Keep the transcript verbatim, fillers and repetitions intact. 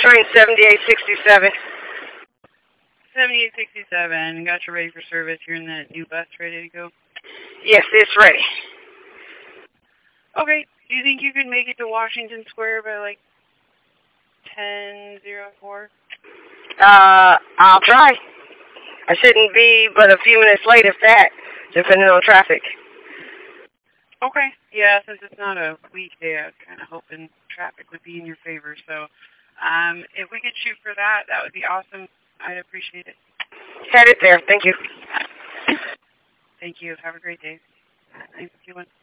Train seventy-eight sixty-seven. seventy-eight sixty-seven. Got you ready for service. You're in that new bus ready to go? Yes, it's ready. Okay. Do you think you could make it to Washington Square by like ten oh four? Uh, I'll try. I shouldn't be but a few minutes late if that, depending on traffic. Okay. Yeah, since it's not a weekday, I was kind of hoping traffic would be in your favor. So um, if we could shoot for that, that would be awesome. I'd appreciate it. Headed there. Thank you. Thank you. Have a great day. Thanks, everyone.